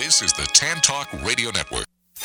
This is the Tan Talk Radio Network.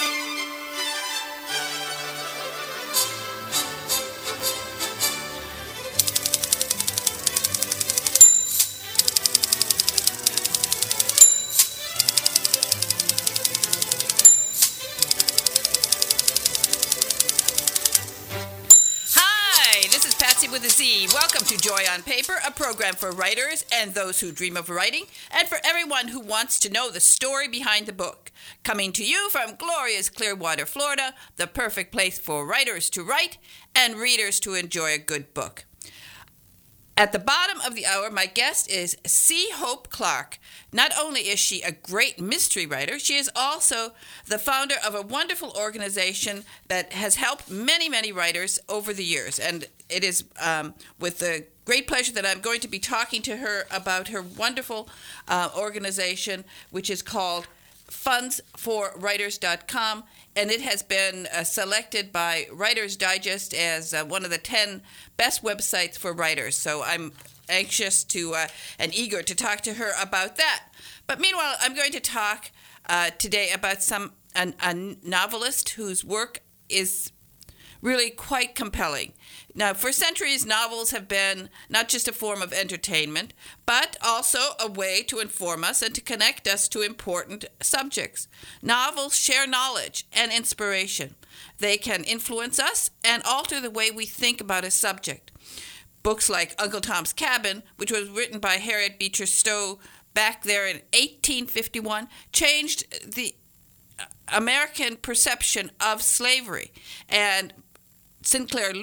With a Z. Welcome to Joy on Paper, a program for writers and those who dream of writing, and for everyone who wants to know the story behind the book. Coming to you from glorious Clearwater, Florida, the perfect place for writers to write and readers to enjoy a good book. At the bottom of the hour, my guest is C. Hope Clark. Not only is she a great mystery writer, she is also the founder of a wonderful organization that has helped many, many writers over the years. And it is with the great pleasure that I'm going to be talking to her about her wonderful organization, which is called fundsforwriters.com, and it has been selected by Writer's Digest as one of the 10 best websites for writers. So I'm anxious to and eager to talk to her about that. But meanwhile, I'm going to talk today about a novelist whose work is really quite compelling. Now, for centuries, novels have been not just a form of entertainment, but also a way to inform us and to connect us to important subjects. Novels share knowledge and inspiration. They can influence us and alter the way we think about a subject. Books like Uncle Tom's Cabin, which was written by Harriet Beecher Stowe back there in 1851, changed the American perception of slavery. And Upton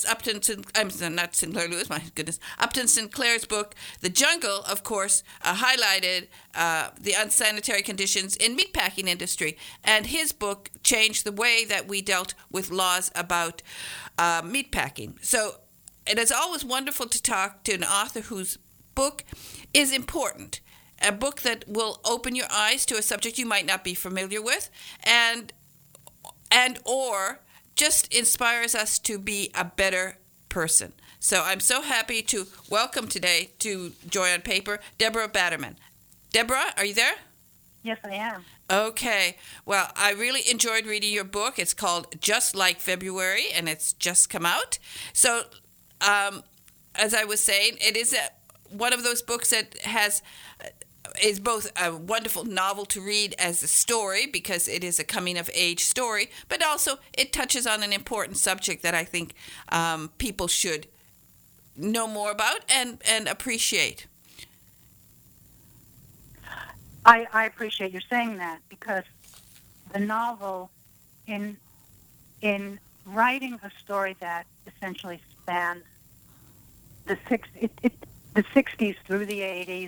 Sinclair's book, The Jungle, of course, highlighted the unsanitary conditions in meatpacking industry. And his book changed the way that we dealt with laws about meatpacking. So it is always wonderful to talk to an author whose book is important, a book that will open your eyes to a subject you might not be familiar with, and or just inspires us to be a better person. So I'm so happy to welcome today to Joy on Paper, Deborah Batterman. Deborah, are you there? Yes, I am. Okay. Well, I really enjoyed reading your book. It's called Just Like February, and it's just come out. So, as I was saying, it is one of those books that is both a wonderful novel to read as a story, because it is a coming-of-age story, but also it touches on an important subject that I think people should know more about and appreciate. I appreciate you saying that, because the novel, in writing a story that essentially spans the 60s through the 80s,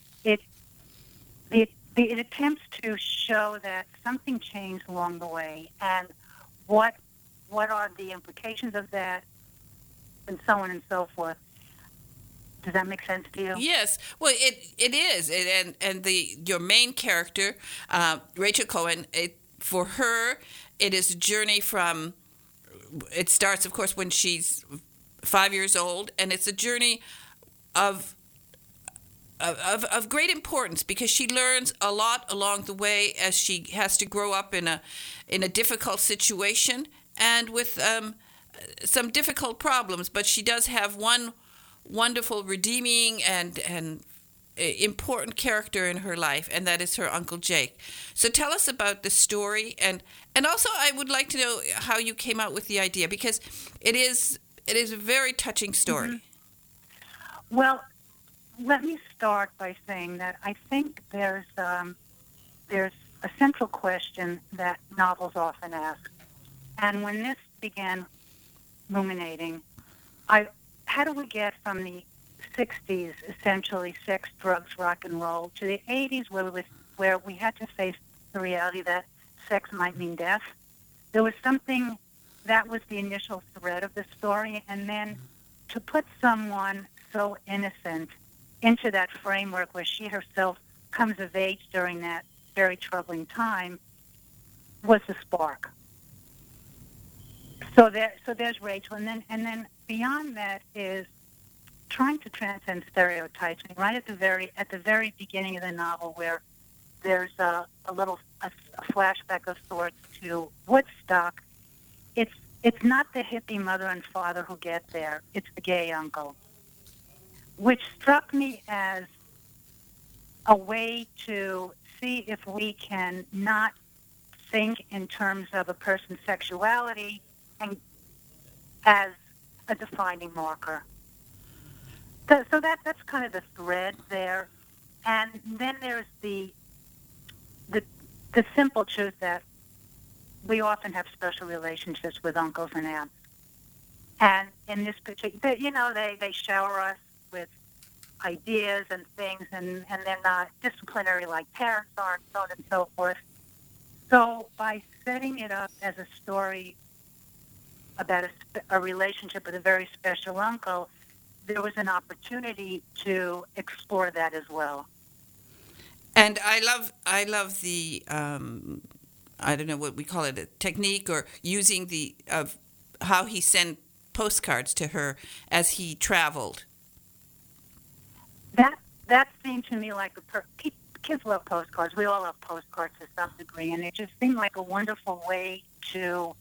it attempts to show that something changed along the way, and what are the implications of that, and so on and so forth. Does that make sense to you? Yes. Well, it is, and your main character, Rachel Cohen, for her, it is a journey from. It starts, of course, when she's 5 years old, and it's a journey of great importance, because she learns a lot along the way as she has to grow up in a difficult situation and with some difficult problems. But she does have one wonderful, redeeming and important character in her life, and that is her Uncle Jake. So tell us about the story, and also I would like to know how you came out with the idea, because it is a very touching story. Mm-hmm. Well, let me start by saying that I think there's a central question that novels often ask. And when this began ruminating, how do we get from the 60s, essentially sex, drugs, rock and roll, to the 80s where we had to face the reality that sex might mean death? There was something that was the initial thread of the story, and then to put someone so innocent into that framework where she herself comes of age during that very troubling time was the spark. So there's Rachel, and then beyond that is trying to transcend stereotypes. Right at the very beginning of the novel, where there's a flashback of sorts to Woodstock. It's not the hippie mother and father who get there. It's the gay uncle, which struck me as a way to see if we can not think in terms of a person's sexuality and as a defining marker. So that's kind of the thread there. And then there's the simple truth that we often have special relationships with uncles and aunts. And in this particular, they shower us with ideas and things, and they're not disciplinary like parents are, and so on and so forth. So by setting it up as a story about a relationship with a very special uncle, there was an opportunity to explore that as well. And I love the I don't know what we call it, a technique, or using of how he sent postcards to her as he traveled. That seemed to me like kids love postcards. We all love postcards to some degree, and it just seemed like a wonderful way to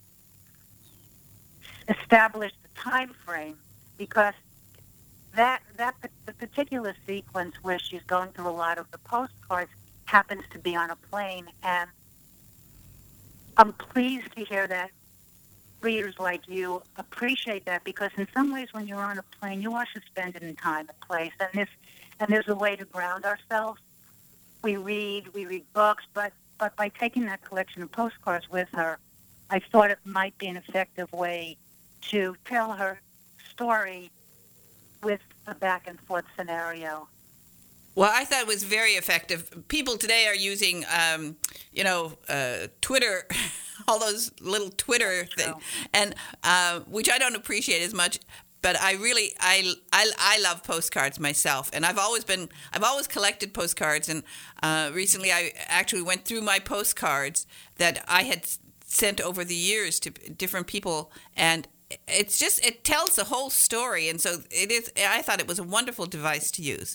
establish the time frame, because the particular sequence where she's going through a lot of the postcards happens to be on a plane, and I'm pleased to hear that readers like you appreciate that, because in some ways when you're on a plane, you are suspended in time and place, and there's a way to ground ourselves. We read books, but by taking that collection of postcards with her, I thought it might be an effective way to tell her story with a back and forth scenario. Well, I thought it was very effective. People today are using, Twitter, all those little Twitter things, and which I don't appreciate as much. But I really, I love postcards myself, and I've always collected postcards. And recently, I actually went through my postcards that I had sent over the years to different people, and it tells the whole story. And so it is. I thought it was a wonderful device to use.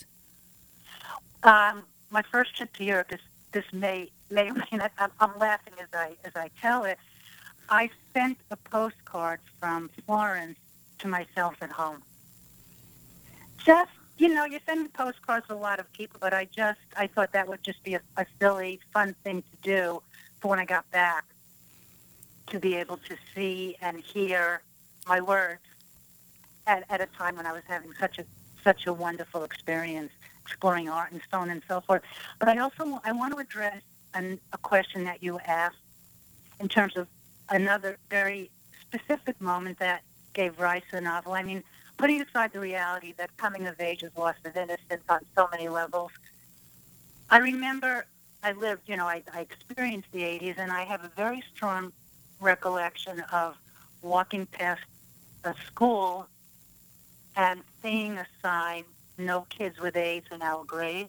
My first trip to Europe, this may I'm laughing as I tell it. I sent a postcard from Florence to myself at home. Just, you send postcards to a lot of people, but I thought that would just be a silly, fun thing to do for when I got back, to be able to see and hear my words at a time when I was having such a wonderful experience exploring art and so on and so forth. But I want to address a question that you asked in terms of another very specific moment that gave rise to the novel. I mean, putting aside the reality that coming of age is loss of innocence on so many levels, I remember I experienced the 80s, and I have a very strong recollection of walking past a school and seeing a sign, "No kids with AIDS in our grades,"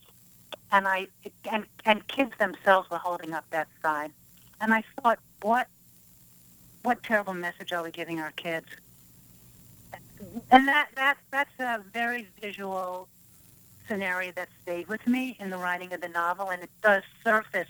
and kids themselves were holding up that sign, and I thought, what terrible message are we giving our kids? And that's a very visual scenario that stayed with me in the writing of the novel, and it does surface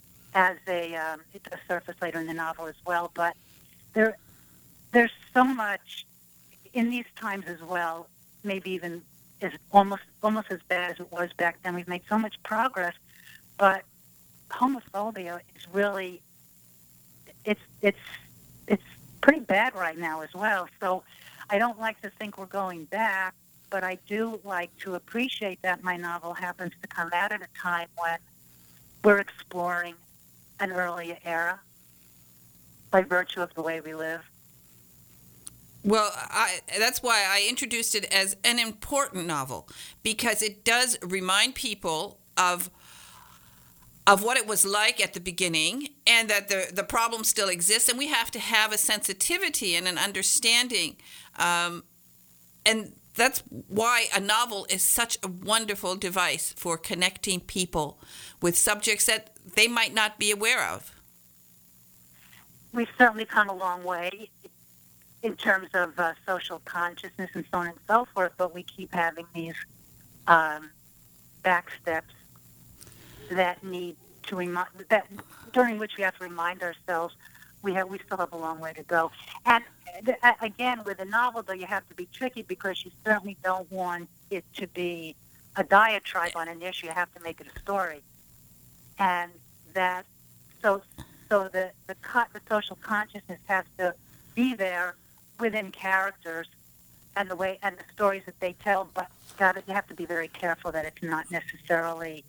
later in the novel as well. But there's so much in these times as well. Maybe even is almost as bad as it was back then. We've made so much progress, but homophobia is really it's pretty bad right now as well. So I don't like to think we're going back, but I do like to appreciate that my novel happens to come out at a time when we're exploring an earlier era by virtue of the way we live. Well, that's why I introduced it as an important novel, because it does remind people of what it was like at the beginning, and that the problem still exists, and we have to have a sensitivity and an understanding. And that's why a novel is such a wonderful device for connecting people with subjects that they might not be aware of. We've certainly come a long way in terms of social consciousness and so on and so forth, but we keep having these back steps that need to remind that during which we have to remind ourselves we still have a long way to go. And again, with a novel, though, you have to be tricky because you certainly don't want it to be a diatribe on an issue. You have to make it a story, and that so the social consciousness has to be there within characters and the stories that they tell. But you have to be very careful that it's not necessarily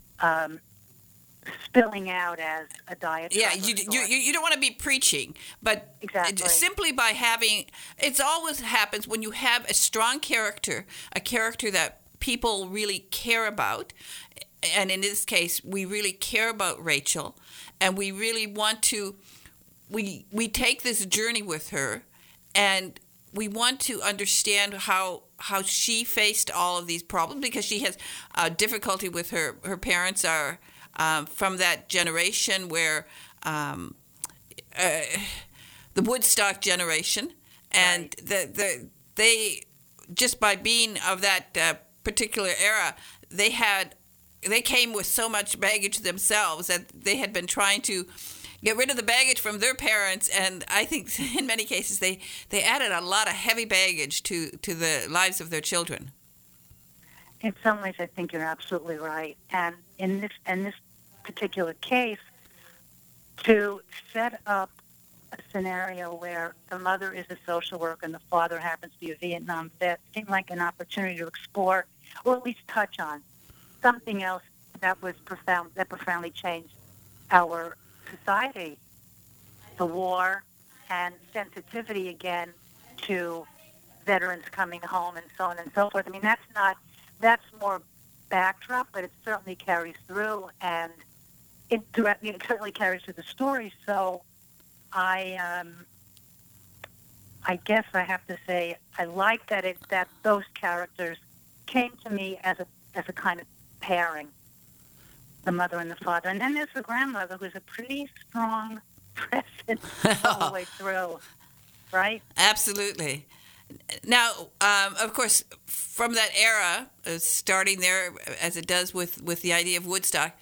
spilling out as a diatribe. Yeah, you don't want to be preaching, but exactly. Simply by having, it always happens when you have a strong character, a character that people really care about, and in this case, we really care about Rachel, and we really want to, we take this journey with her, and we want to understand how she faced all of these problems, because she has difficulty with her parents are from that generation where the Woodstock generation, and right. they just by being of that particular era, they came with so much baggage themselves that they had been trying to get rid of the baggage from their parents, and I think in many cases they added a lot of heavy baggage to the lives of their children. In some ways, I think you're absolutely right. And in this particular case, to set up a scenario where the mother is a social worker and the father happens to be a Vietnam vet seemed like an opportunity to explore, or at least touch on, something else that profoundly changed our society, the war, and sensitivity again to veterans coming home and so on and so forth. I mean, that's more backdrop, but it certainly carries through, and it certainly carries through the story. So I guess I have to say I like that those characters came to me as a kind of pairing, the mother and the father, and then there's the grandmother, who's a pretty strong presence all the way through, right? Absolutely. Now, of course, from that era, starting there as it does with the idea of Woodstock,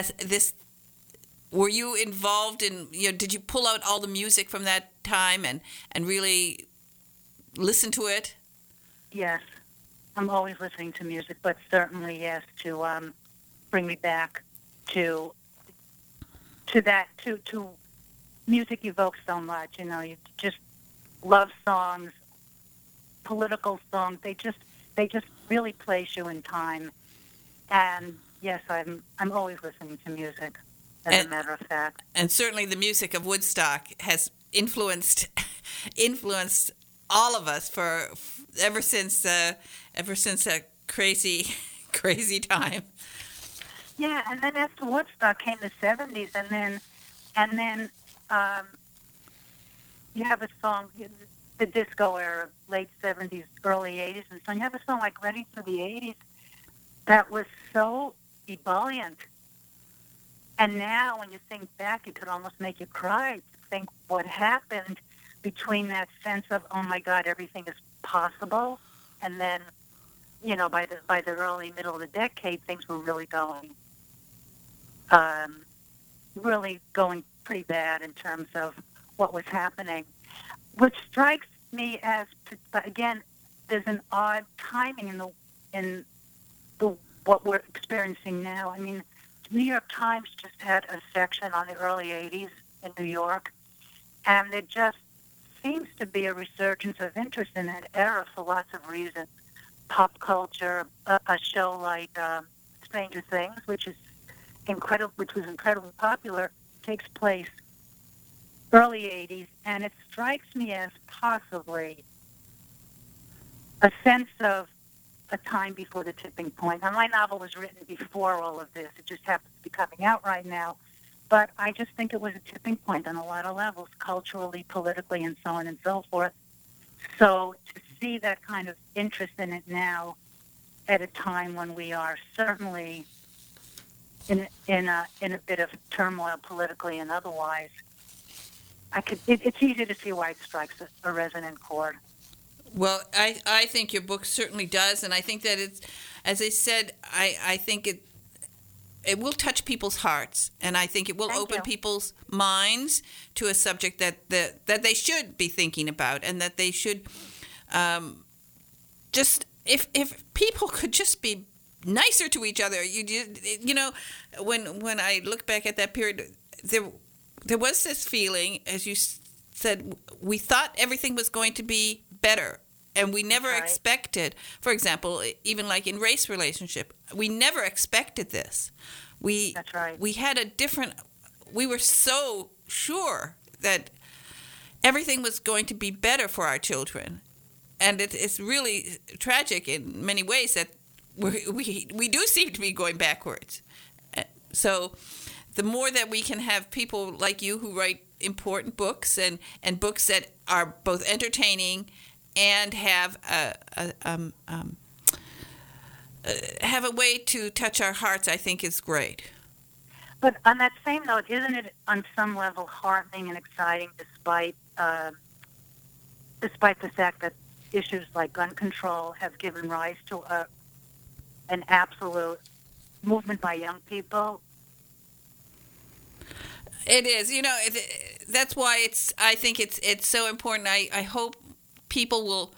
were you involved in, did you pull out all the music from that time and really listen to it? Yes. I'm always listening to music, but certainly, yes, to bring me back to that, to music evokes so much. You just love songs, political songs. They just really place you in time. And yes, I'm always listening to music, as a matter of fact. And certainly the music of Woodstock has influenced all of us ever since that crazy time. Yeah, and then after Woodstock came the 70s, and then you have a song, the disco era, late 70s, early 80s, and so you have a song like Ready for the 80s that was so ebullient. And now when you think back, it could almost make you cry to think what happened between that sense of, oh my God, everything is possible, and then, by the early middle of the decade, things were really going pretty bad in terms of what was happening. Which strikes me as, again, there's an odd timing in what we're experiencing now. I mean, New York Times just had a section on the early 80s in New York, and there just seems to be a resurgence of interest in that era for lots of reasons. Pop culture, a show like Stranger Things, which was incredibly popular, takes place early 80s, and it strikes me as possibly a sense of a time before the tipping point. Now, my novel was written before all of this. It just happens to be coming out right now. But I just think it was a tipping point on a lot of levels, culturally, politically, and so on and so forth. So to see that kind of interest in it now at a time when we are certainly in a bit of turmoil politically and otherwise, it's easy to see why it strikes a resonant chord. Well, I think your book certainly does, and I think that it's, as I said, I think it will touch people's hearts, and I think it will open people's minds to a subject that they should be thinking about, and that they should just if people could just be nicer to each other. You know, when I look back at that period, there was this feeling, as you said, we thought everything was going to be better. And we never expected, for example, even like in race relationship, we never expected this. That's right. We had we were so sure that everything was going to be better for our children. And it's really tragic in many ways that we do seem to be going backwards. So the more that we can have people like you who write important books and books that are both entertaining and have a way to touch our hearts, I think is great. But on that same note, isn't it on some level heartening and exciting, despite the fact that issues like gun control have given rise to an absolute movement by young people? It is. You know, that's why I think it's so important. I hope people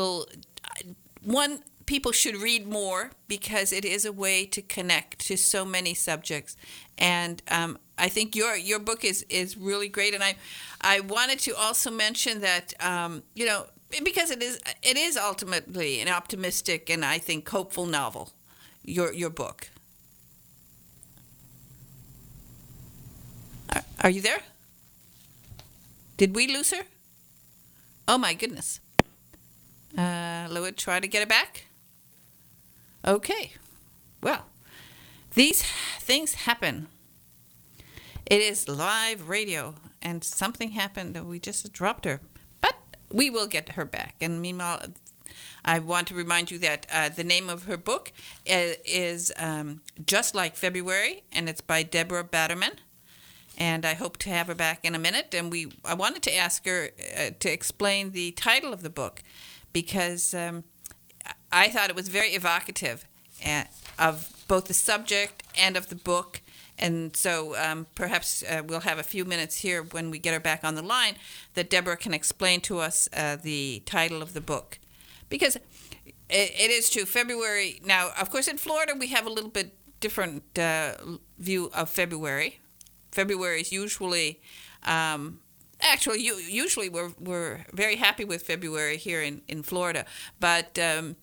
people should read more, because it is a way to connect to so many subjects. And I think your book is really great. And I wanted to also mention that, you know, because it is ultimately an optimistic and I think hopeful novel, your book. Are you there? Did we lose her? Oh, my goodness. Louis, try to get it back? Okay. Well, these things happen. It is live radio, and something happened that we just dropped her. But we will get her back. And meanwhile, I want to remind you that the name of her book is Just Like February, and it's by Deborah Batterman. And I hope to have her back in a minute. And I wanted to ask her to explain the title of the book, because I thought it was very evocative of both the subject and of the book. And so perhaps we'll have a few minutes here when we get her back on the line that Deborah can explain to us the title of the book. Because it is true, February. Now, of course, in Florida, we have a little bit different view of February. February is usually, usually we're very happy with February here in Florida. But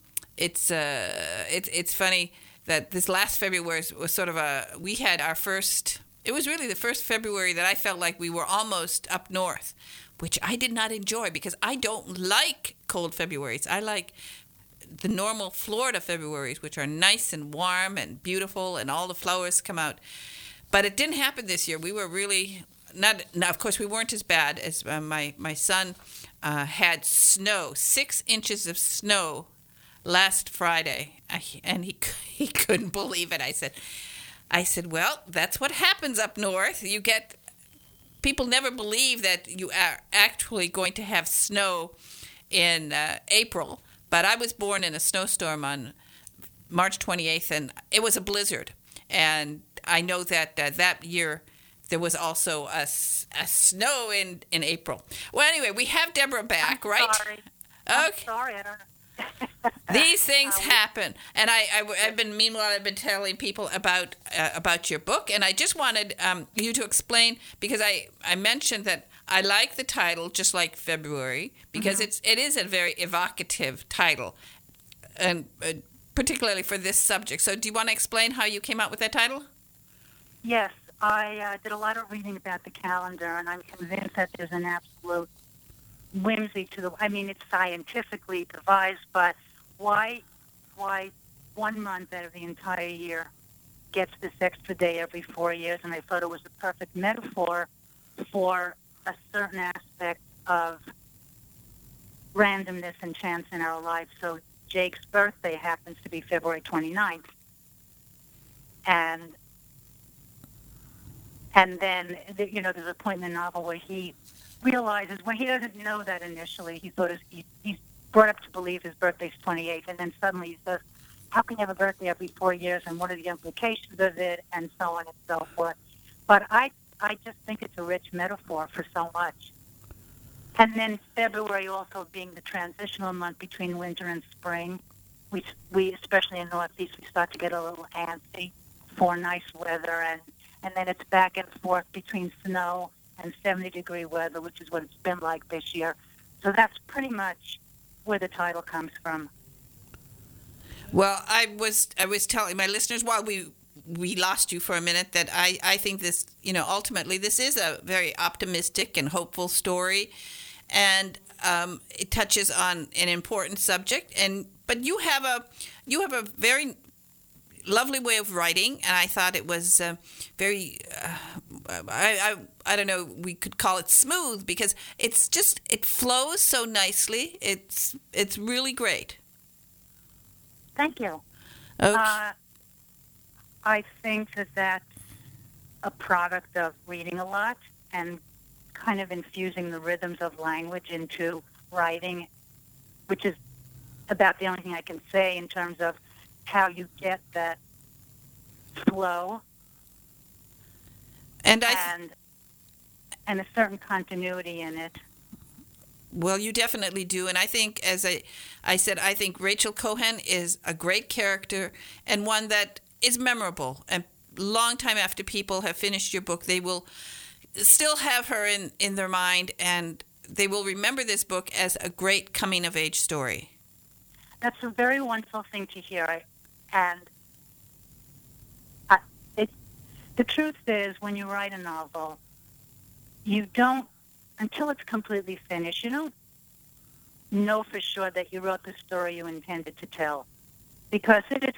it's funny that this last February was sort of we had our first, it was really the first February that I felt like we were almost up north, which I did not enjoy because I don't like cold Februaries. I like the normal Florida Februaries, which are nice and warm and beautiful and all the flowers come out. But it didn't happen this year. We were really not. Now, of course, we weren't as bad as my son had snow, 6 inches of snow last Friday, and he couldn't believe it. I said, well, that's what happens up north. You get people never believe that you are actually going to have snow in April. But I was born in a snowstorm on March 28th, and it was a blizzard. And I know that that year there was also a snow in April. Well, anyway, we have Deborah back, right? Sorry. Okay. I'm sorry, I don't know. These things happen, and I've been telling people about your book, and I just wanted you to explain, because I mentioned that I like the title, Just Like February, because it is a very evocative title, and particularly for this subject. So do you want to explain how you came out with that title? Yes, I did a lot of reading about the calendar, and I'm convinced that there's an absolute whimsy to it's scientifically devised, but why 1 month out of the entire year gets this extra day every 4 years? And I thought it was a perfect metaphor for a certain aspect of randomness and chance in our lives. So Jake's birthday happens to be February 29th. And then, there's a point in the novel where he realizes, when he doesn't know that initially, he's brought up to believe his birthday's 28th, and then suddenly he says, how can you have a birthday every 4 years, and what are the implications of it, and so on and so forth. But I just think it's a rich metaphor for so much. And then February also being the transitional month between winter and spring. We especially in the Northeast, we start to get a little antsy for nice weather, and then it's back and forth between snow and 70-degree weather, which is what it's been like this year. So that's pretty much where the title comes from. Well, I was telling my listeners while we lost you for a minute that I think this, ultimately this is a very optimistic and hopeful story, and it touches on an important subject. But you have a very lovely way of writing, and I thought it was very I don't know, we could call it smooth, because it flows so nicely. It's really great. Thank you. Okay. I think that's a product of reading a lot and kind of infusing the rhythms of language into writing, which is about the only thing I can say in terms of how you get that flow and a certain continuity in it. Well, you definitely do. And I think, as I said, I think Rachel Cohen is a great character and one that is memorable. And long time after people have finished your book, they will still have her in their mind, and they will remember this book as a great coming-of-age story. That's a very wonderful thing to hear. And the truth is, when you write a novel, you don't, until it's completely finished, you don't know for sure that you wrote the story you intended to tell, because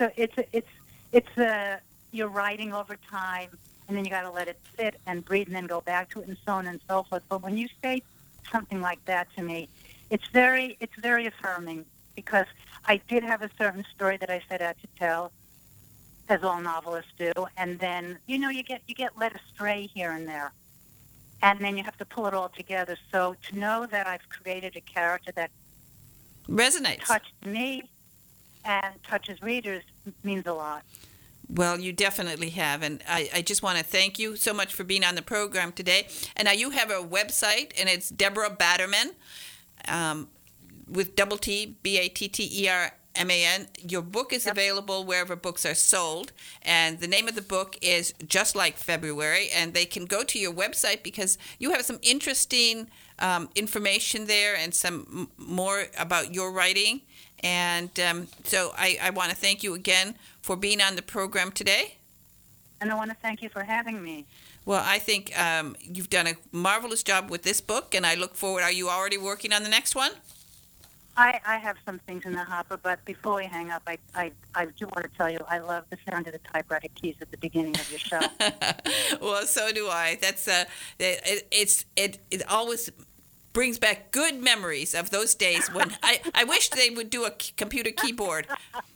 you're writing over time, and then you got to let it sit and breathe, and then go back to it, and so on and so forth. But when you say something like that to me, it's very affirming, because I did have a certain story that I set out to tell, as all novelists do, and then you get led astray here and there. And then you have to pull it all together. So to know that I've created a character that resonates, touched me and touches readers means a lot. Well, you definitely have. And I just want to thank you so much for being on the program today. And now you have a website, and it's Deborah Batterman, with double T, Batterman. Your book is available wherever books are sold, and the name of the book is Just Like February, and they can go to your website because you have some interesting information there and some more about your writing. And so I want to thank you again for being on the program today. And I want to thank you for having me. Well, I think you've done a marvelous job with this book, and I look forward. Are you already working on the next one? I have some things in the hopper, but before we hang up, I do want to tell you I love the sound of the typewriter keys at the beginning of your show. Well, so do I. That's it always brings back good memories of those days when I wish they would do a computer keyboard.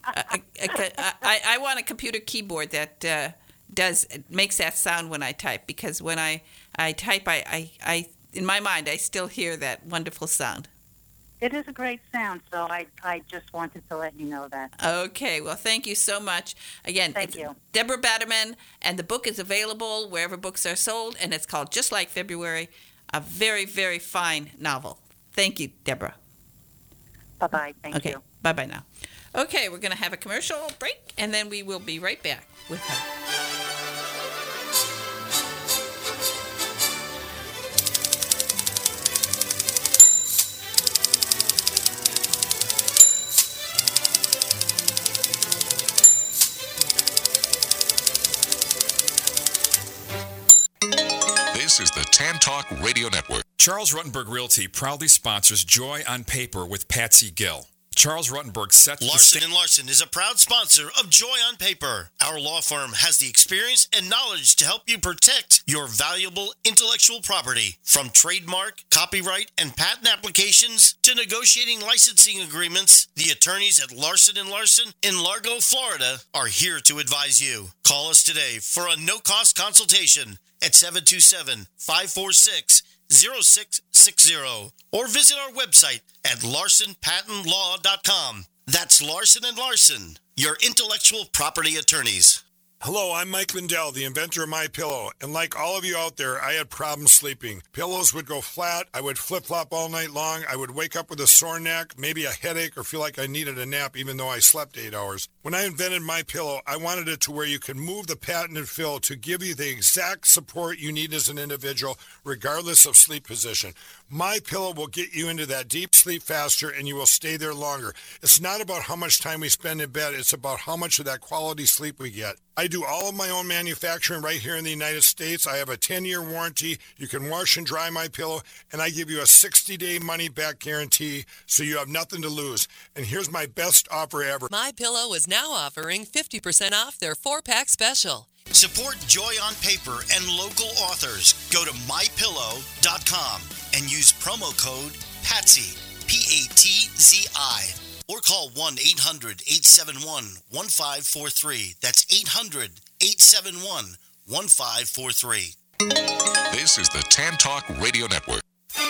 I want a computer keyboard that makes that sound when I type, because when I type, I in my mind I still hear that wonderful sound. It is a great sound, so I just wanted to let you know that. Okay, well, thank you so much. Again, thank you. Deborah Batterman, and the book is available wherever books are sold, and it's called Just Like February, a very, very fine novel. Thank you, Deborah. Bye-bye. Thank you. Okay, bye-bye now. Okay, we're going to have a commercial break, and then we will be right back with her. This is the Tan Talk Radio Network. Charles Rutenberg Realty proudly sponsors Joy on Paper with Patsy Gill. Charles Rutenberg sets Larson & Larson is a proud sponsor of Joy on Paper. Our law firm has the experience and knowledge to help you protect your valuable intellectual property. From trademark, copyright, and patent applications to negotiating licensing agreements, the attorneys at Larson & Larson in Largo, Florida are here to advise you. Call us today for a no-cost consultation at 727-546-0660 or visit our website at larsonpatentlaw.com. That's Larson & Larson, your intellectual property attorneys. Hello, I'm Mike Lindell, the inventor of MyPillow, and like all of you out there, I had problems sleeping. Pillows would go flat, I would flip-flop all night long, I would wake up with a sore neck, maybe a headache, or feel like I needed a nap even though I slept 8 hours. When I invented MyPillow, I wanted it to where you can move the patented fill to give you the exact support you need as an individual, regardless of sleep position. MyPillow will get you into that deep sleep faster, and you will stay there longer. It's not about how much time we spend in bed, it's about how much of that quality sleep we get. I do all of my own manufacturing right here in the United States. I have a 10-year warranty. You can wash and dry MyPillow, and I give you a 60-day money-back guarantee, so you have nothing to lose. And here's my best offer ever. MyPillow is now offering 50% off their 4-pack special. Support Joy on Paper and local authors. Go to mypillow.com and use promo code PATSY, P-A-T-Z-I. Or call 1-800-871-1543. That's 800-871-1543. This is the Tan Talk Radio Network.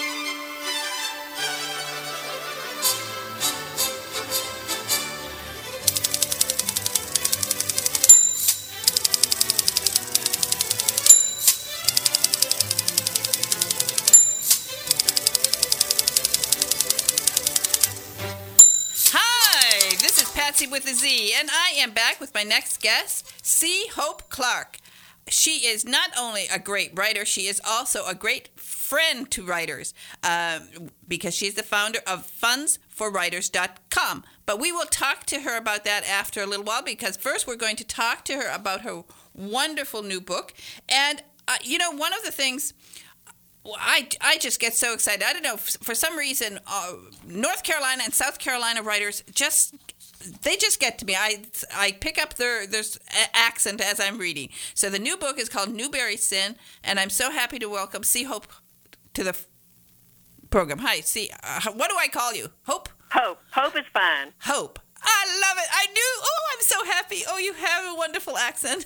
With a Z, and I am back with my next guest, C. Hope Clark. She is not only a great writer, she is also a great friend to writers because she's the founder of fundsforwriters.com. But we will talk to her about that after a little while, because first we're going to talk to her about her wonderful new book. And, one of the things... Well, I just get so excited. I don't know, for some reason, North Carolina and South Carolina writers they just get to me. I pick up their accent as I'm reading. So the new book is called Newbery Sin, and I'm so happy to welcome C. Hope to the program. Hi, C. What do I call you? Hope? Hope. Hope is fine. Hope. I love it. I knew. Oh, I'm so happy. Oh, you have a wonderful accent.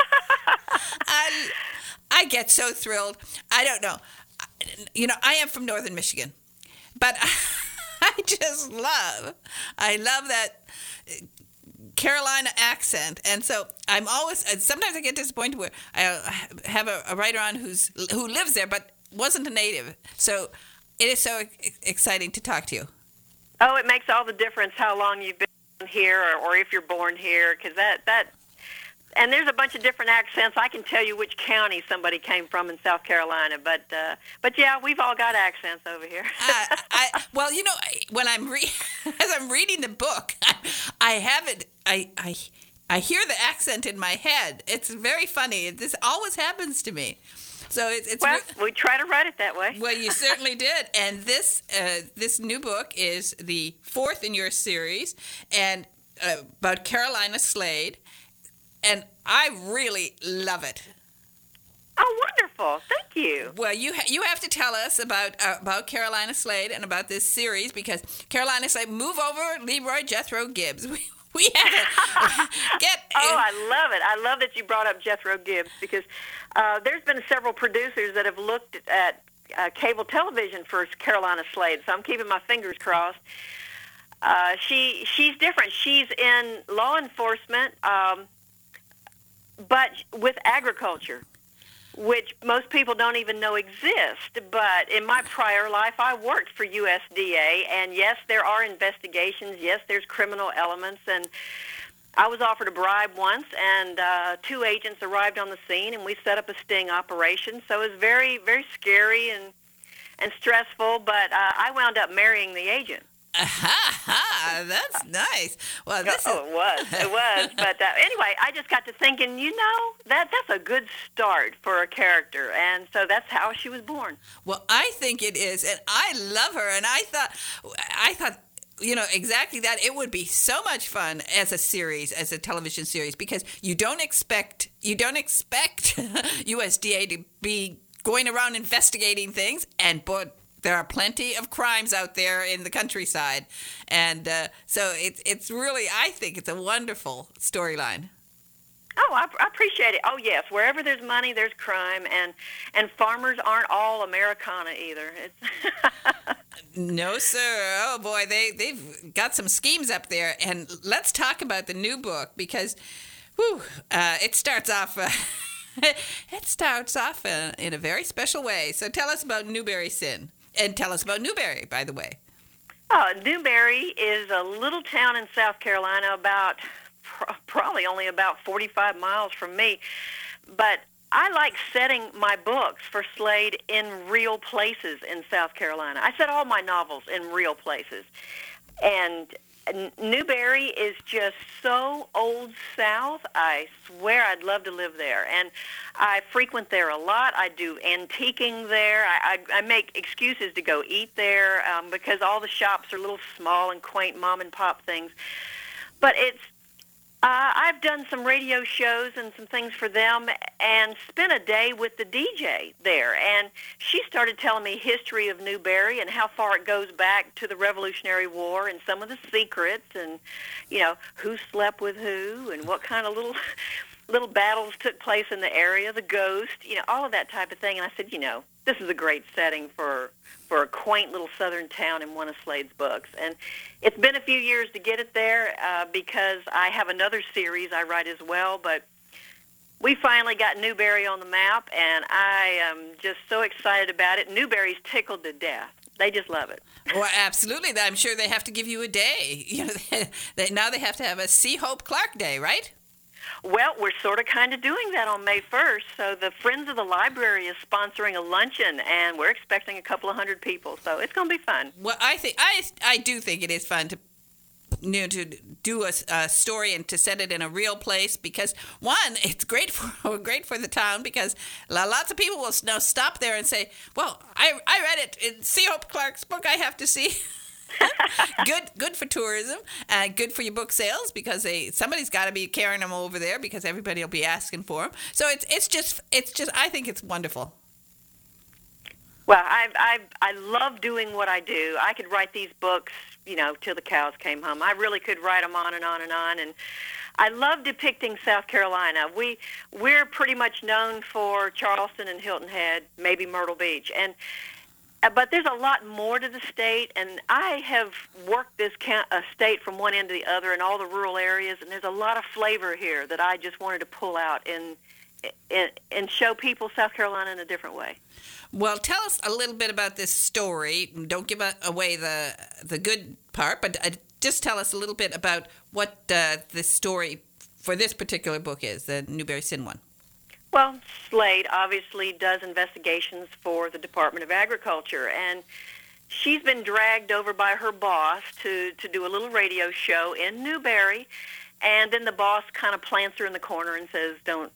I get so thrilled. I don't know. I am from northern Michigan, but I love that Carolina accent. And so sometimes I get disappointed where I have a writer on who lives there but wasn't a native. So it is so exciting to talk to you. Oh, it makes all the difference how long you've been here or if you're born here, because that and there's a bunch of different accents. I can tell you which county somebody came from in South Carolina, but yeah, we've all got accents over here. When as I'm reading the book, I have it. I hear the accent in my head. It's very funny. This always happens to me. So we try to write it that way. Well, you certainly did. And this new book is the fourth in your series, and about Carolina Slade. And I really love it. Oh, wonderful! Thank you. Well, you have to tell us about Carolina Slade and about this series, because Carolina Slade, move over, Leroy Jethro Gibbs. We have to get. Oh, I love it! I love that you brought up Jethro Gibbs, because there's been several producers that have looked at cable television for Carolina Slade, so I'm keeping my fingers crossed. She's different. She's in law enforcement. But with agriculture, which most people don't even know exist. But in my prior life, I worked for USDA, and yes, there are investigations. Yes, there's criminal elements, and I was offered a bribe once, and 2 agents arrived on the scene, and we set up a sting operation. So it was very, very scary and stressful, but I wound up marrying the agent. That's nice. Well, it was. But anyway, I just got to thinking, that's a good start for a character, and so that's how she was born. Well, I think it is, and I love her, and I thought, exactly that. It would be so much fun as a series, as a television series, because you don't expect USDA to be going around investigating things, but there are plenty of crimes out there in the countryside. And so it's really, I think it's a wonderful storyline. Oh, I appreciate it. Oh, yes. Wherever there's money, there's crime. And farmers aren't all Americana either. No, sir. Oh, boy, they've got some schemes up there. And let's talk about the new book because, it starts off... in a very special way. So tell us about Newberry Sin. And tell us about Newberry, by the way. Oh, Newberry is a little town in South Carolina, probably only about 45 miles from me. But I like setting my books for Slade in real places in South Carolina. I set all my novels in real places. And Newberry is just so old South. I swear I'd love to live there. And I frequent there a lot. I do antiquing there. I make excuses to go eat there because all the shops are little small and quaint mom-and-pop things. But I've done some radio shows and some things for them and spent a day with the DJ there. And she started telling me history of Newberry and how far it goes back to the Revolutionary War and some of the secrets and, who slept with who and what kind of little battles took place in the area, the ghost, all of that type of thing. And I said, this is a great setting for a quaint little southern town in one of Slade's books. And it's been a few years to get it there because I have another series I write as well, but we finally got Newberry on the map, and I am just so excited about it. Newberry's tickled to death. They just love it. Well, absolutely. I'm sure they have to give you a day. Now they have to have a See Hope Clark Day, right? Well, we're sort of kind of doing that on May 1st. So the Friends of the Library is sponsoring a luncheon, and we're expecting a couple of hundred people. So it's going to be fun. Well, I do think it is fun to do a story and to set it in a real place because one, it's great for the town because lots of people will now stop there and say, "Well, I read it in C. Hope Clark's book. I have to see." Good for tourism, good for your book sales because somebody's got to be carrying them over there because everybody will be asking for them. So it's just I think it's wonderful. Well, I love doing what I do. I could write these books, till the cows came home. I really could write them on and on and on. And I love depicting South Carolina. We're pretty much known for Charleston and Hilton Head, maybe Myrtle Beach, but there's a lot more to the state, and I have worked this state from one end to the other in all the rural areas, and there's a lot of flavor here that I just wanted to pull out and show people South Carolina in a different way. Well, tell us a little bit about this story. Don't give away the good part, but just tell us a little bit about what the story for this particular book is, the Newberry Sin one. Well, Slade obviously does investigations for the Department of Agriculture, and she's been dragged over by her boss to do a little radio show in Newberry, and then the boss kind of plants her in the corner and says,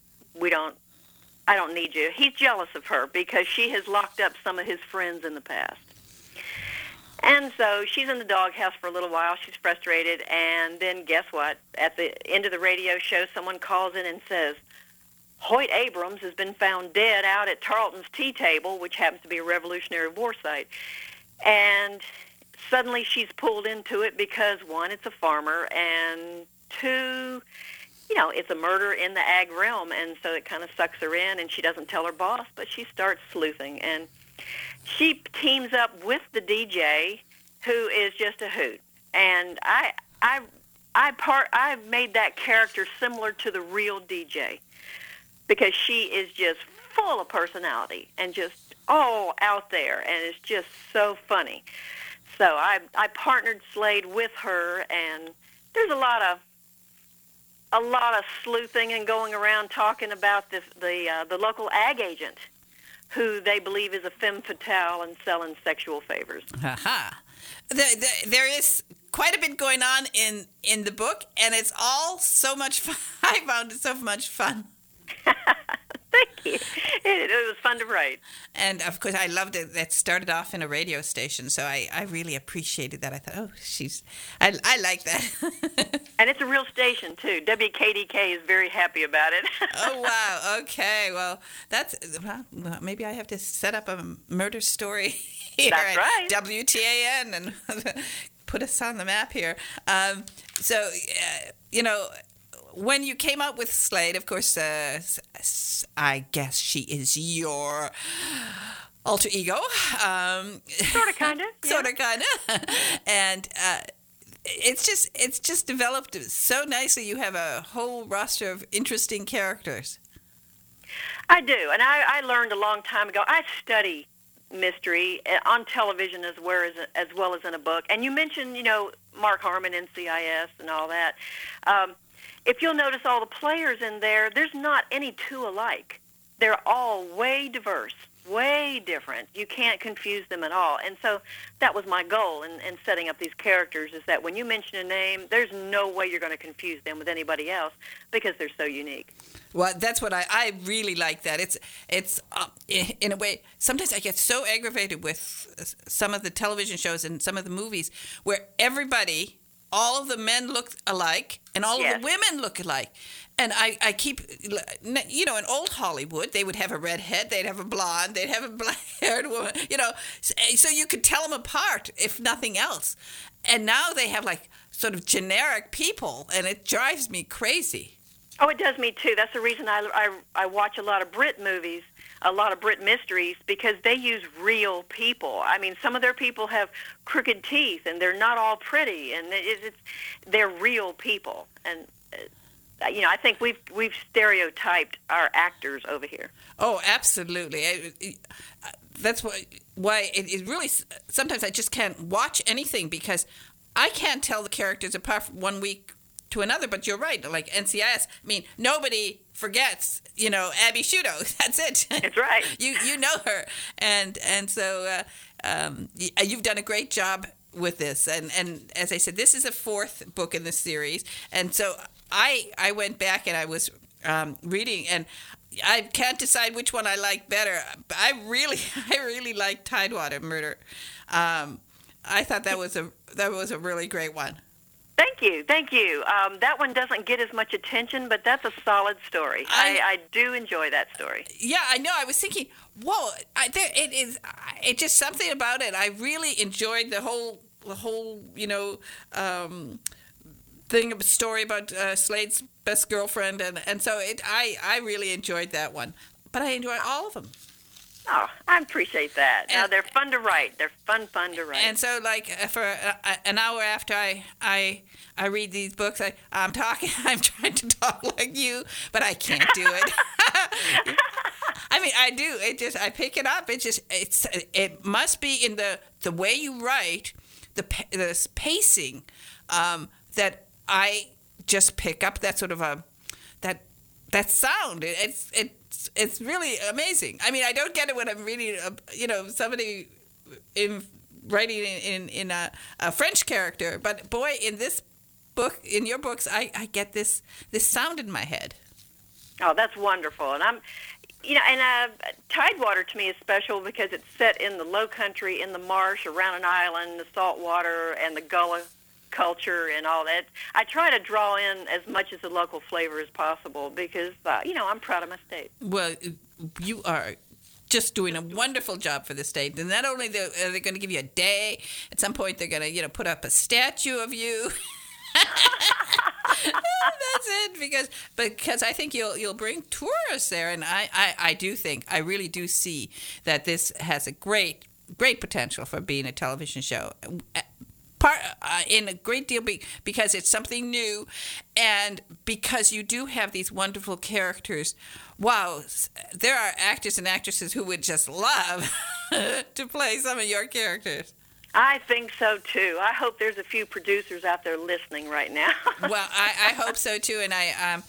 I don't need you. He's jealous of her because she has locked up some of his friends in the past. And so she's in the doghouse for a little while. She's frustrated, and then guess what? At the end of the radio show, someone calls in and says, Hoyt Abrams has been found dead out at Tarleton's Tea Table, which happens to be a Revolutionary War site. And suddenly she's pulled into it because, one, it's a farmer, and two, it's a murder in the ag realm, and so it kind of sucks her in, and she doesn't tell her boss, but she starts sleuthing. And she teams up with the DJ, who is just a hoot. And I made that character similar to the real DJ, because she is just full of personality and just all out there, and it's just so funny. So I partnered Slade with her, and there's a lot of sleuthing and going around talking about the local ag agent, who they believe is a femme fatale and selling sexual favors. Ha-ha. There is quite a bit going on in the book, and it's all so much fun. I found it so much fun. Thank you. It was fun to write. And, of course, I loved it. That started off in a radio station, so I really appreciated that. I thought, I like that. And it's a real station, too. WKDK is very happy about it. Oh, wow. Okay. Well, maybe I have to set up a murder story here That's right. at WTAN and put us on the map here. When you came out with Slade, of course, I guess she is your alter ego. Sort of, kind of. Sort of, kind of. And it's just developed so nicely. You have a whole roster of interesting characters. I do, and I learned a long time ago. I study mystery on television as well as in a book. And you mentioned, Mark Harmon, NCIS, and all that. If you'll notice all the players in there, there's not any two alike. They're all way diverse, way different. You can't confuse them at all. And so that was my goal in setting up these characters, is that when you mention a name, there's no way you're going to confuse them with anybody else because they're so unique. Well, that's what I really like that. It's in a way, sometimes I get so aggravated with some of the television shows and some of the movies where everybody, all of the men look alike and all of the women look alike. And I keep, in old Hollywood, they would have a redhead, they'd have a blonde, they'd have a black-haired woman, so you could tell them apart, if nothing else. And now they have, sort of generic people, and it drives me crazy. Oh, it does me, too. That's the reason I watch a lot of Brit movies, a lot of Brit mysteries, because they use real people. I mean, some of their people have crooked teeth, and they're not all pretty, and they're real people. And I think we've stereotyped our actors over here. Oh, absolutely. That's why it really, sometimes I just can't watch anything because I can't tell the characters apart from one week to another. But you're right, like NCIS. I mean, nobody forgets, Abby Shudo. That's it. That's right. You know her, and so you've done a great job with this. And as I said, this is a fourth book in the series, and so I went back and I was reading, and I can't decide which one I like better. I really like Tidewater Murder. I thought that was a really great one. Thank you. That one doesn't get as much attention, but that's a solid story. I do enjoy that story. Yeah, I know. I was thinking, whoa, it's just something about it. I really enjoyed the whole story about Slade's best girlfriend, and so I really enjoyed that one. But I enjoy all of them. Oh, I appreciate that. Now they're fun to write. They're fun to write. And so, for an hour after I read these books, I'm trying to talk like you, but I can't do it. I mean, I do. I pick it up. It must be in the way you write, the pacing, that I just pick up that sort of that sound. It's really amazing. I mean, I don't get it when I'm reading, somebody writing in a French character, but boy, in this book, in your books, I get this sound in my head. Oh, that's wonderful. And Tidewater to me is special because it's set in the low country, in the marsh, around an island, the salt water, and the Gullah culture and all that. I try to draw in as much of the local flavor as possible because, I'm proud of my state. Well, you are just doing a wonderful job for the state. And not only are they going to give you a day, at some point they're going to, put up a statue of you. That's it, because I think you'll bring tourists there, and I really do see that this has a great potential for being a television show. In a great deal because it's something new, and because you do have these wonderful characters. Wow, there are actors and actresses who would just love to play some of your characters. I think so too. I hope there's a few producers out there listening right now. Well, I hope so too, and I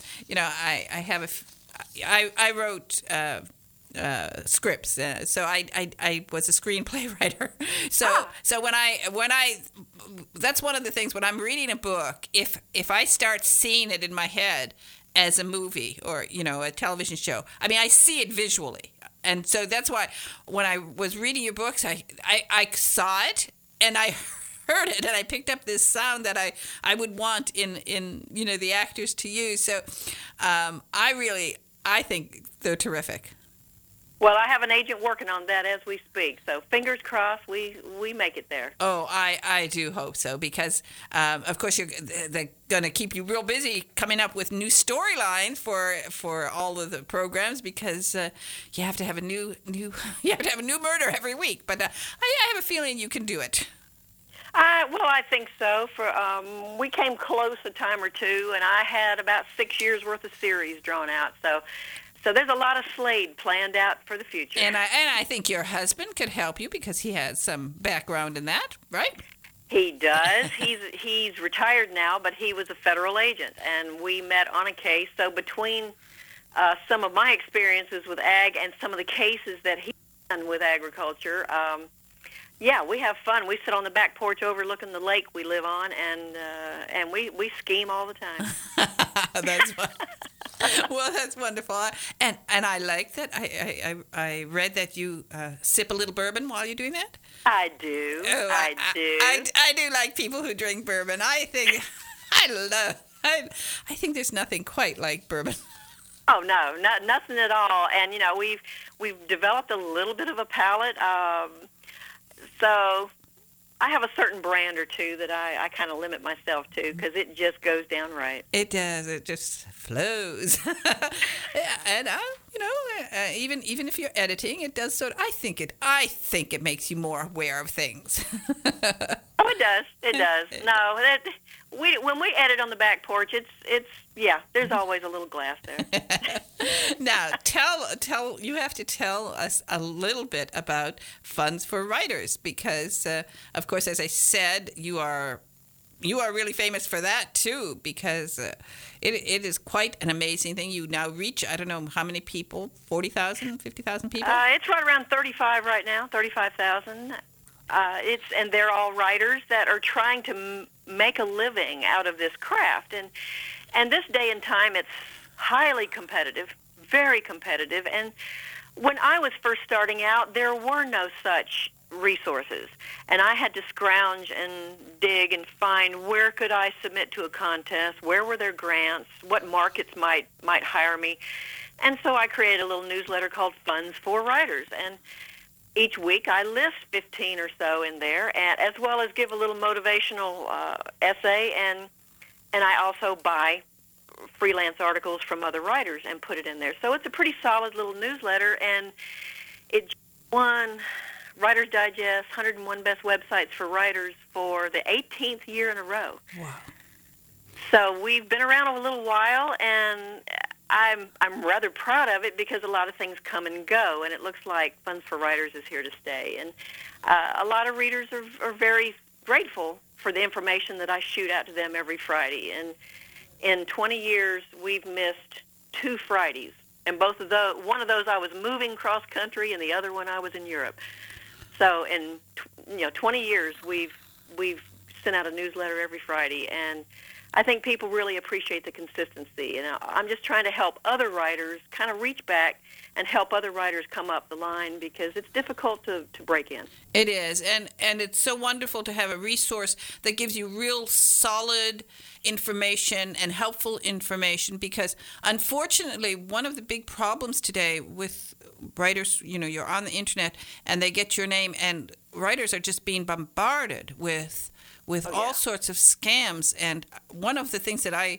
wrote scripts, so I was a screenplay writer. So when I that's one of the things when I'm reading a book, if I start seeing it in my head as a movie or a television show, I mean I see it visually. And so that's why when I was reading your books, I saw it and I heard it and I picked up this sound that I would want in the actors to use. So I think they're terrific. Well, I have an agent working on that as we speak, so fingers crossed we make it there. Oh, I do hope so, because, of course, they're going to keep you real busy coming up with new storylines for all of the programs, because you have to have a new murder every week. But I have a feeling you can do it. Well, I think so. We came close a time or two, and I had about 6 years worth of series drawn out. So there's a lot of Slade planned out for the future. And I think your husband could help you, because he has some background in that, right? He does. He's retired now, but he was a federal agent, and we met on a case. So between some of my experiences with ag and some of the cases that he's done with agriculture, we have fun. We sit on the back porch overlooking the lake we live on, and we scheme all the time. That's wonderful. And I like that. I read that you sip a little bourbon while you're doing that. I do. Oh, I do like people who drink bourbon. I think I think there's nothing quite like bourbon. Oh no, nothing at all. And we've developed a little bit of a palate. So I have a certain brand or two that I kind of limit myself to, because it just goes down right. It does. It just flows. And even if you're editing, it does sort of. I think it makes you more aware of things. Oh, it does. It does. No, when we edit on the back porch, it's there's always a little glass there. Now, you have to tell us a little bit about Funds for Writers, because, of course, as I said, you are really famous for that too, because it is quite an amazing thing. You now reach, I don't know how many people, 40,000, 50,000 people? It's right around 35 right now, 35,000. And they're all writers that are trying to make a living out of this craft. And this day and time, it's highly competitive, very competitive. And when I was first starting out, there were no such resources. And I had to scrounge and dig and find, where could I submit to a contest? Where were there grants? What markets might hire me? And so I created a little newsletter called Funds for Writers. And each week I list 15 or so in there, as well as give a little motivational essay, and I also buy freelance articles from other writers and put it in there. So it's a pretty solid little newsletter, and it won Writer's Digest 101 Best Websites for Writers for the 18th year in a row. Wow. So we've been around a little while, and I'm rather proud of it, because a lot of things come and go, and it looks like Funds for Writers is here to stay. And a lot of readers are very grateful for the information that I shoot out to them every Friday. And in 20 years, we've missed 2 Fridays, and one of those I was moving cross country, and the other one I was in Europe. So in 20 years, we've sent out a newsletter every Friday, and I think people really appreciate the consistency. And I'm just trying to help other writers kind of reach back and help other writers come up the line, because it's difficult to break in. It is, and it's so wonderful to have a resource that gives you real solid information and helpful information, because unfortunately one of the big problems today with writers, you're on the internet and they get your name, and writers are just being bombarded with all sorts of scams. And one of the things that I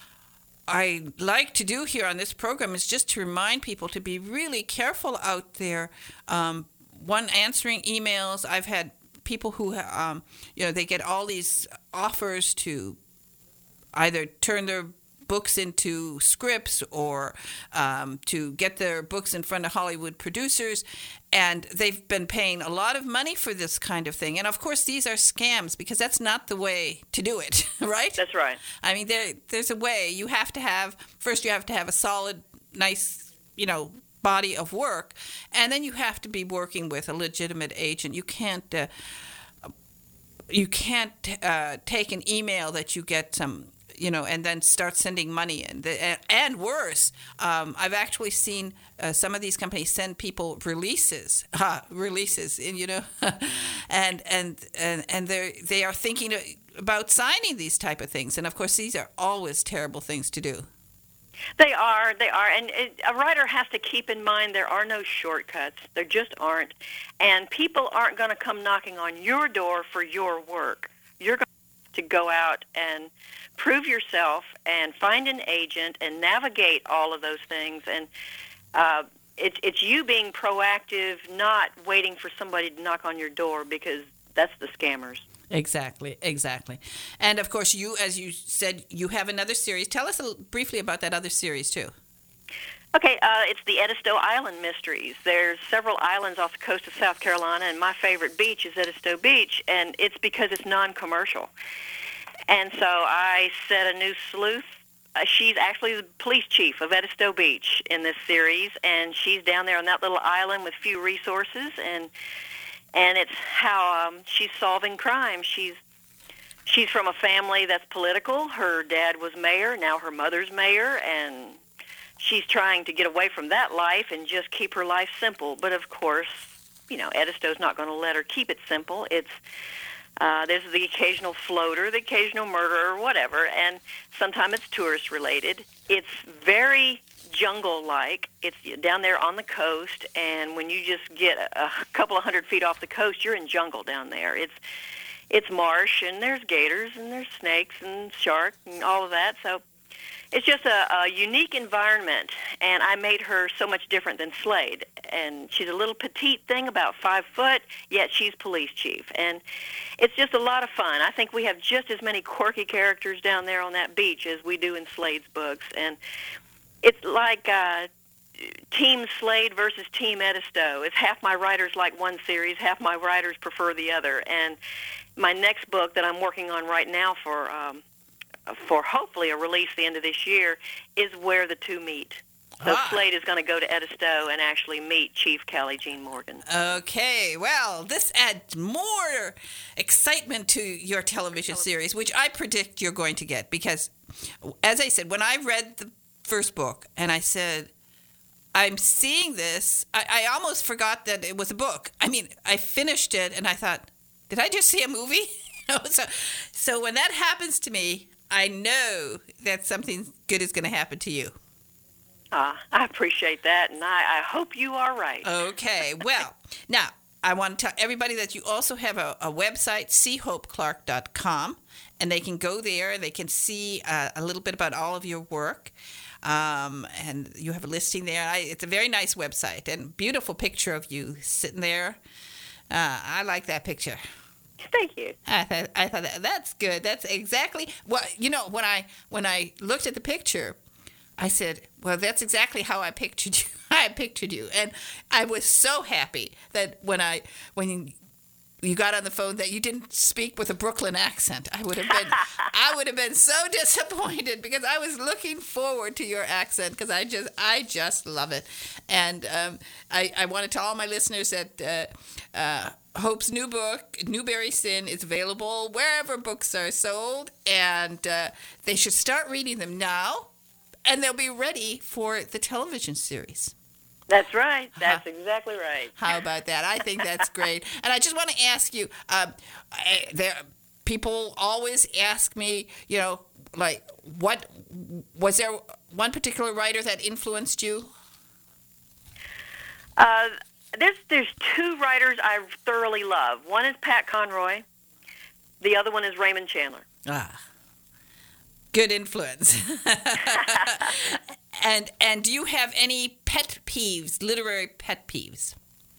like to do here on this program is just to remind people to be really careful out there. Answering emails. I've had people who, they get all these offers to either turn their books into scripts or to get their books in front of Hollywood producers, and they've been paying a lot of money for this kind of thing. And of course, these are scams, because that's not the way to do it, right? That's right. I mean, there's a way. You have to have a solid, nice, body of work, and then you have to be working with a legitimate agent. You can't take an email that you get some, and then start sending money in. And worse, I've actually seen some of these companies send people releases, and they are thinking about signing these type of things. And of course, these are always terrible things to do. They are, and a writer has to keep in mind there are no shortcuts. There just aren't, and people aren't going to come knocking on your door for your work. You're going to go out and prove yourself and find an agent and navigate all of those things, and it's you being proactive, not waiting for somebody to knock on your door, because that's the scammers. Exactly. And, of course, you, as you said, you have another series. Tell us briefly about that other series, too. Okay, it's the Edisto Island Mysteries. There's several islands off the coast of South Carolina, and my favorite beach is Edisto Beach, and it's because it's non-commercial. And so I set a new sleuth. She's actually the police chief of Edisto Beach in this series, and she's down there on that little island with few resources, and it's how she's solving crime. She's from a family that's political. Her dad was mayor. Now her mother's mayor, and she's trying to get away from that life and just keep her life simple. But, of course, Edisto's not going to let her keep it simple. There's the occasional floater, the occasional murder, or whatever, and sometimes it's tourist-related. It's very jungle-like. It's down there on the coast, and when you just get a couple of 100 feet off the coast, you're in jungle down there. It's marsh, and there's gators, and there's snakes, and shark, and all of that. So it's just a unique environment, and I made her so much different than Slade. And she's a little petite thing, about 5 foot, yet she's police chief. And it's just a lot of fun. I think we have just as many quirky characters down there on that beach as we do in Slade's books. And it's like Team Slade versus Team Edisto. It's half my writers like one series, half my writers prefer the other. And my next book that I'm working on right now for hopefully a release the end of this year is where the two meet. So Slade is going to go to Edisto and actually meet Chief Callie Jean Morgan. Okay, well, this adds more excitement to your television series, which I predict you're going to get, because, as I said, when I read the first book and I said, I'm seeing this, I almost forgot that it was a book. I mean, I finished it and I thought, did I just see a movie? So when that happens to me, I know that something good is going to happen to you. I appreciate that, and I hope you are right. Okay, well, now, I want to tell everybody that you also have a website, chopeclark.com, and they can go there and they can see a little bit about all of your work. And you have a listing there. It's a very nice website and beautiful picture of you sitting there. I like that picture. Thank you. I thought that's good. That's exactly when I looked at the picture, I said, well, that's exactly how I pictured you. I pictured you, and I was so happy that when you got on the phone that you didn't speak with a Brooklyn accent. I would have been so disappointed, because I was looking forward to your accent, because I just love it. And I want to tell all my listeners that Hope's new book, Newberry Sin, is available wherever books are sold, and they should start reading them now, and they'll be ready for the television series. That's right. That's exactly right. How about that? I think that's great. And I just want to ask you, people always ask me, what was there one particular writer that influenced you? There's two writers I thoroughly love. One is Pat Conroy. The other one is Raymond Chandler. Good influence. And do you have any pet peeves, literary pet peeves?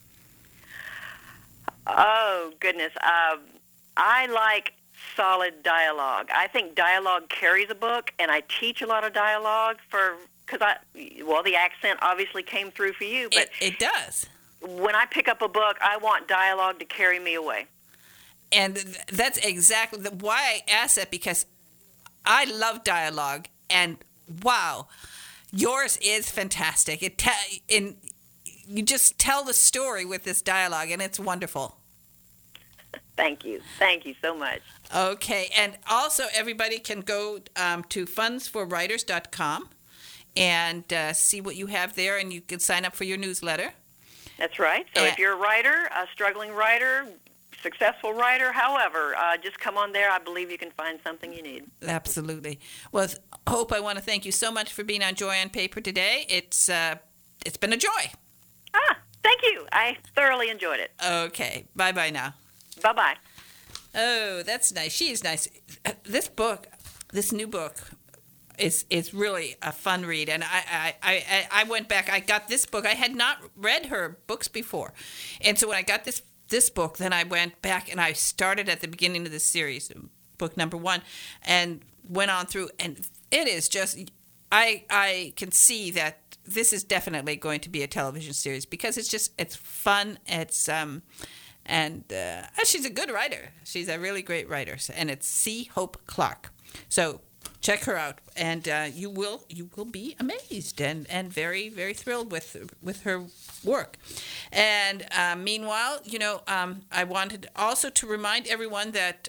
Oh, goodness. I like solid dialogue. I think dialogue carries a book, and I teach a lot of dialogue because the accent obviously came through for you. But it does. When I pick up a book, I want dialogue to carry me away. And that's exactly why I asked that, because I love dialogue, and wow, yours is fantastic. You just tell the story with this dialogue, and it's wonderful. Thank you. Thank you so much. Okay, and also everybody can go to fundsforwriters.com and see what you have there, and you can sign up for your newsletter. That's right. So if you're a writer, a struggling writer, successful writer. However, just come on there. I believe you can find something you need. Absolutely. Well, Hope, I want to thank you so much for being on Joy on Paper today. It's been a joy. Thank you. I thoroughly enjoyed it. Okay. Bye-bye now. Bye-bye. Oh, that's nice. She is nice. This new book is really a fun read. And I went back. I got this book. I had not read her books before. And so when I got this book, then I went back and I started at the beginning of the series, book number 1, and went on through. And it is just, I can see that this is definitely going to be a television series because it's fun. It's and she's a good writer. She's a really great writer, and it's C. Hope Clark. So check her out, and you will be amazed and very, very thrilled with her work. And meanwhile, I wanted also to remind everyone that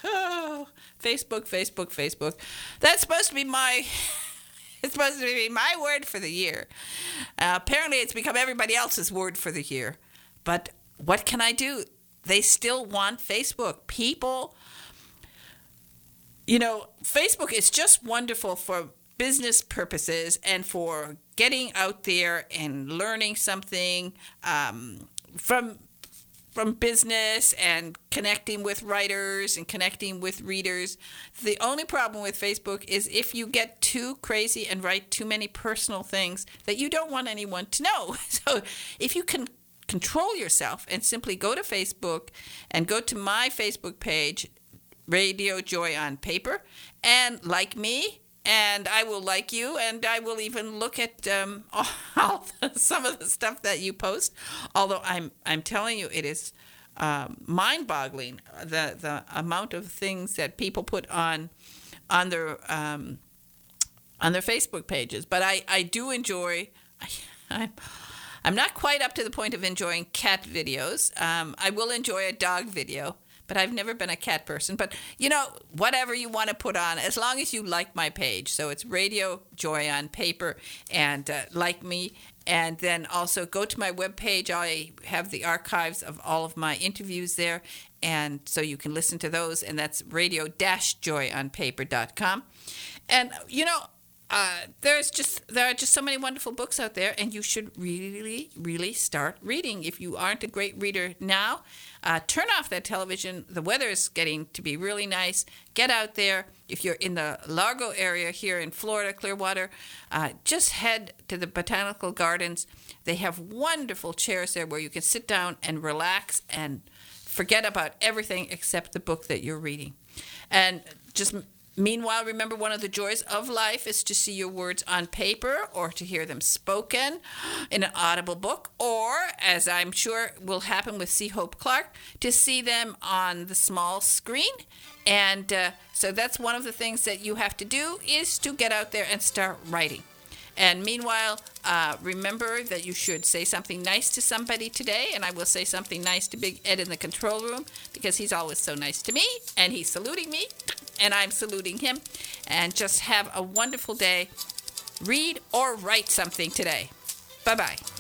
Facebook. That's supposed to be my. It's supposed to be my word for the year. Apparently, it's become everybody else's word for the year. But what can I do? They still want Facebook. People, Facebook is just wonderful for business purposes and for getting out there and learning something from business and connecting with writers and connecting with readers. The only problem with Facebook is if you get too crazy and write too many personal things that you don't want anyone to know. So if you can control yourself and simply go to Facebook and go to my Facebook page, Radio Joy on Paper, and like me, and I will like you, and I will even look at some of the stuff that you post. Although I'm telling you, it is mind-boggling the amount of things that people put on their Facebook pages. But I do enjoy. I'm not quite up to the point of enjoying cat videos. I will enjoy a dog video. But I've never been a cat person. But, whatever you want to put on, as long as you like my page. So it's Radio Joy on Paper, and like me. And then also go to my webpage. I have the archives of all of my interviews there. And so you can listen to those. And that's radio-joyonpaper.com. And, there are just so many wonderful books out there, and you should really, really start reading. If you aren't a great reader now, turn off that television. The weather is getting to be really nice. Get out there. If you're in the Largo area here in Florida, Clearwater, just head to the Botanical Gardens. They have wonderful chairs there where you can sit down and relax and forget about everything except the book that you're reading. And just meanwhile, remember, one of the joys of life is to see your words on paper or to hear them spoken in an audible book, or, as I'm sure will happen with C. Hope Clark, to see them on the small screen. And so that's one of the things that you have to do, is to get out there and start writing. And meanwhile, remember that you should say something nice to somebody today, and I will say something nice to Big Ed in the control room because he's always so nice to me, and he's saluting me, and I'm saluting him. And just have a wonderful day. Read or write something today. Bye-bye.